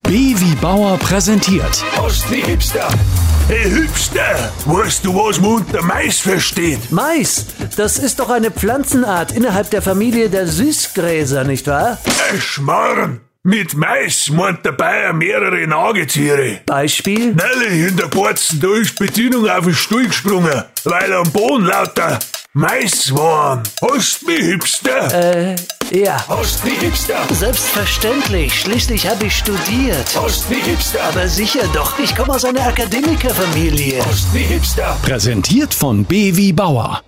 B wie Bauer präsentiert. Ost wie Hipster. Hey Hipster, weißt du, was man unter Mais versteht? Mais, das ist doch eine Pflanzenart innerhalb der Familie der Süßgräser, nicht wahr? Schmarrn. Mit Mais meint der Bayer mehrere Nagetiere. Beispiel? Nelly in der Borzen, da ist die Bedienung auf den Stuhl gesprungen, weil am Boden lauter Mais waren. Hast mich, Hipster? Ja. Hast mich, Hipster? Selbstverständlich, schließlich habe ich studiert. Hast mich, Hipster? Aber sicher doch, ich komme aus einer Akademikerfamilie. Hast mich, Hipster? Präsentiert von B wie Bauer.